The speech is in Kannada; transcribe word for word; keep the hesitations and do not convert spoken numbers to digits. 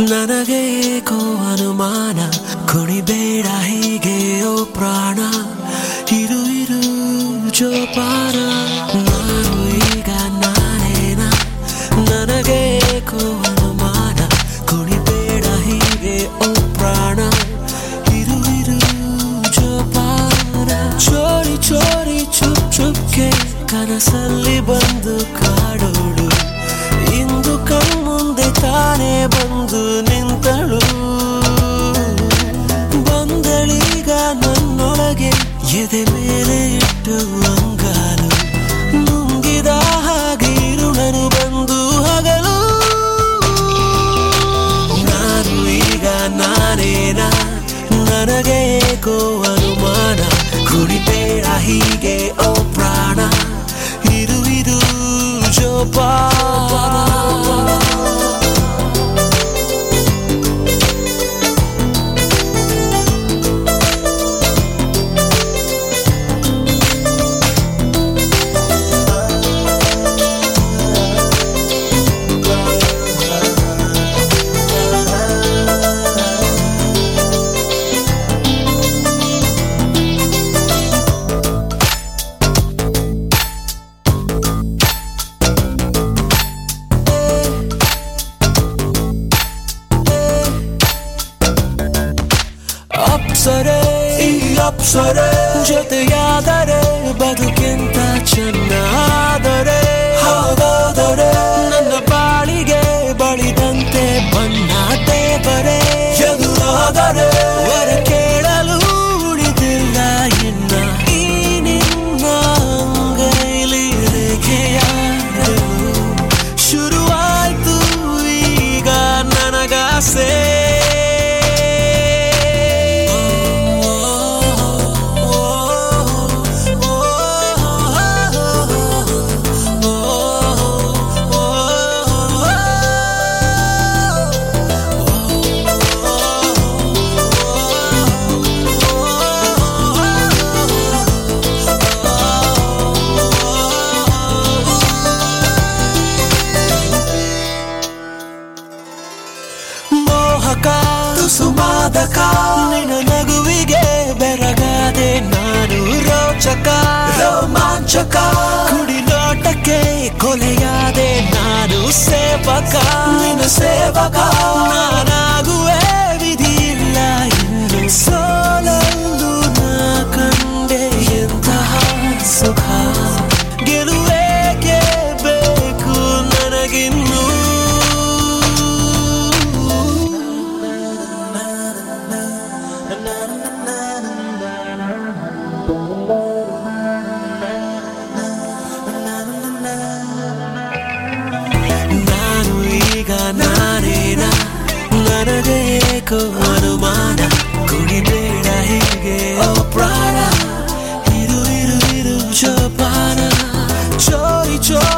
ನನಗೆ ಏಕೋ ಅನುಮಾನ ಕುಣಿಬೇಡ ಹೀಗೆ ಓ ಪ್ರಾಣ ಇರು ಇರು ಜೋಪಾನ ನಾನು ಈಗ ನಾನೇನ ನನಗೆ ಏಕೋ ಅನುಮಾನ ಕುಣಿಬೇಡ ಹೀಗೆ ಓ ಪ್ರಾಣ ಇರು ಇರು ಜೋಪಾನ ಚೋರಿ ಚೋರಿ ಚುಪ್ ಚುಪ್ಕೆ ಕನಸಲ್ಲಿ ಬಂದು ಕಾಡೋಳು ಇಂದು ಕಣ್ಮುಂದೆ ತಾನೇ ಬಂದು ನಿಂತಳು ಬಂದಳೀಗ ನನ್ನೊಳಗೆ ಎದೆ ಮೇಲೆ ಇಟ್ಟು ಅಂಗಾಲು ನುಂಗಿದ ಹಾಗೆ ಇರುಳನು ಬಂದು ಹಗಲು ನಾನು ಈಗ ನಾನೇನ ನನಗೆ ಏಕೋ ಅನುಮಾನ ಕುಣಿಬೇಡ ಹೀಗೆ ಓ ಪ್ರಾಣ ಇರು ಇದು ಜೋಪಾನ ಅಪ್ಸರೆ ಈ ಅಪ್ಸರೆ ಜೊತೆಯಾದರೆ ಬದುಕಿಂತ ಚೆನ್ನಾದರೆ ಹಾಗಾದರೆ ನನ್ನ ಬಾಳಿಗೆ ಬಳಿದಂತೆ ಬಣ್ಣ ದೇವರೇ ಎದುರಾದರೆ ವರ ಕೇಳಲು ಉಳಿದಿಲ್ಲ ಇನ್ನ ಈ ನಿನ್ನ ಅಂಗೈಲಿ ರೇಖೆಯಾದರು ಶುರುವಾಯ್ತು ಈಗ ನನಗಾಸೆ ಸುಮಾದಕ ನಿನ್ನ ನಗುವಿಗೆ ಬೆರಗಾದೆ ನಾನು ರೋಚಕ ರೋಮಾಂಚಕ ಕುಡಿಲೋಟಕ್ಕೆ ಕೊಲೆಯಾದೆ ನಾನು ಸೇವಕ ನಿನ್ನ ಸೇವಕ ನಾನಾಗುವೆ ವಿಧಿಯಿಲ್ಲ ಇನ್ನು ಸೋಲಂದು ನಾ ಕಂಡೆ ಎಂತಹ ಸುಖ ಗೆಲುವೇಕೆ ಬೇಕು ನನಗಿನ್ನು ನಾನು ಈಗ ನಾನೇನ ನನಗೆ ಏಕೋ ಅನುಮಾನ ಕುಣಿಬೇಡ ಹೀಗೆ ಓ ಪ್ರಾಣ ಇರು ಇರು ಇರು ಜೋಪಾನ ಚೋರಿ ಚೋರಿ